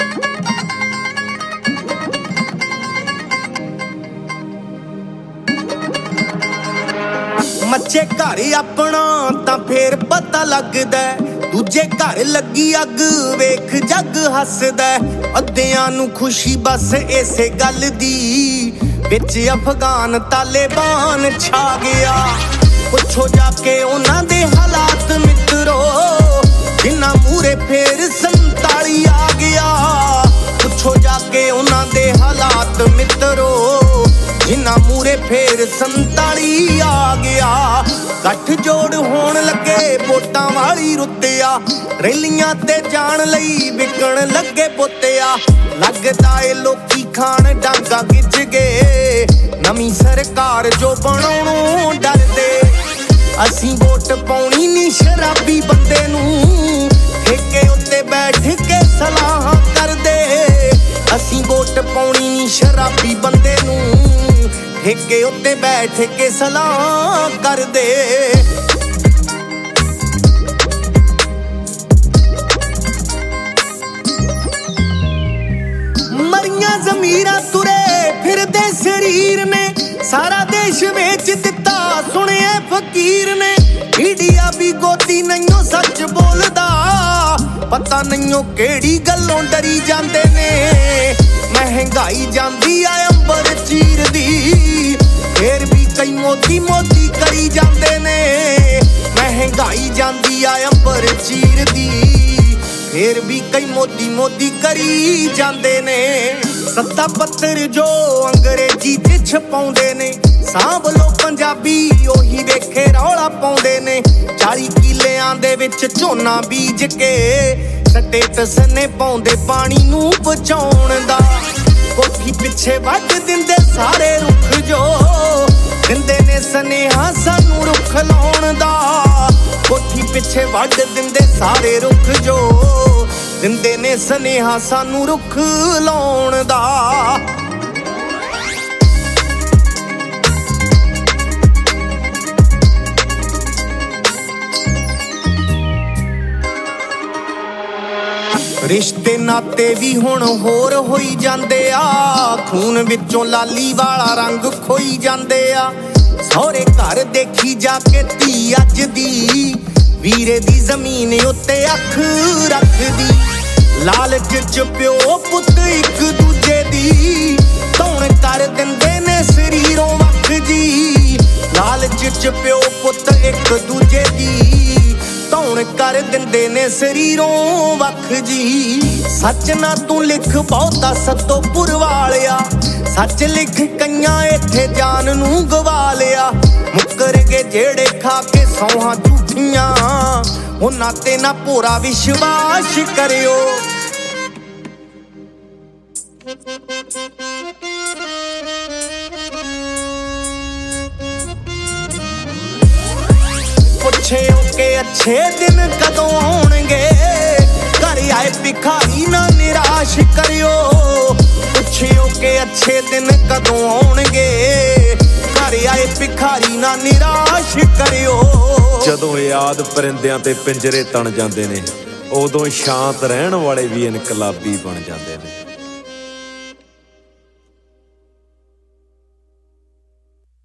मचे घर अपना तां फेर पता लगदा, दूजे घर लगी अग वेख जग हसदा। अद्धियां नूं खुशी बस इसे गल दी, विच अफगान तालिबान छा गया। पुछो जाके उन्हां दे हालात मित्रो, जिन्हां मूरे फेर 47 आ गया। पुछो जाके उन्हां दे हालात मित्रो, जिन्हां मूरे फेर 47 आ गया। गठ जोड़ होण लगे वोटां वाली रुत्तिया, रैलियां ते जाण लई विकण लगे पुत्तिया। लगदा ए लोकी खाण डांगा गिज गए, नवीं सरकार जो बनाउणों डरदे। असीं वोट पाउणी नी शराबी बंदे नूं, ठेके उत्ते बैठ के सलाहां करदे। असीं वोट पाउणी नी शराबी बंदे नूं, ठेके उत्ते बैठ के सलाह कर दे। मरियां ज़मीरां तुरे फिरदे शरीर ने, सारा देश वेच दिता सुने फकीर ने। मीडिया भी गोदी नहियों सच बोलदा, पता नहियों केड़ी गल्लों डरी जांदे ने। महंगाई जांदी आ अंबर चीर दी, फिर भी कई मोदी मोदी करी जांदे ने। महंगाई जांदी आ अंबर चीर दी, फिर भी कई मोदी मोदी करी जांदे ने। सत्ता पत्तर जो अंग्रेजी च छपाउंदे ने, सांभ लो पंजाबी ओही वेखे रौला पाउंदे ने। 40 किलियां दे विच झोना बीज के, स्टेटस ने पाउंदे पानी नूं बचाउण दा। कोठी पिछे वढ दिंदे सारे रुख जो, दिंदे ने सनेहा सानू रुख लाउण दा। कोठी पिछे वढ दिंदे सारे रुख जो, दिंदे ने सनेहा सानू रुख लाउण दा। रिश्ते नाते भी हुण होर होई जांदे आ, खून विचों लाली वाला रंग खोई जांदे आ। सौरे घर देखी जाके धी अज दी, वीरे दी जमीन उत्ते अख रखदी। लालच च प्यो पुत एक दूजे दी, धौण कर दिंदे ने शरीरों वख जी। लालच च प्यो पुत एक दूजे दी, धौण कर दिंदे ने शरीरों वख जी। सच ना तू लिख बहुता सतो पुरवालिया, सच लिख कईयां इत्थे जान नूं गवा लिया। मुकर गए जेड़े खा के सौहां झूठियां, उन्हां ते ना पूरा विश्वास करियो। पुछियो के अच्छे दिन कदों आउणगे, घर आए भिखारी ना निराश करियो। पुछियो के अच्छे दिन कदों आउणगे, घर आए भिखारी ना निराश करियो। जदों याद परिंदियां ते पिंजरे तण जांदे ने, उदों शांत रहण वाले भी इनकलाबी बन जांदे ने।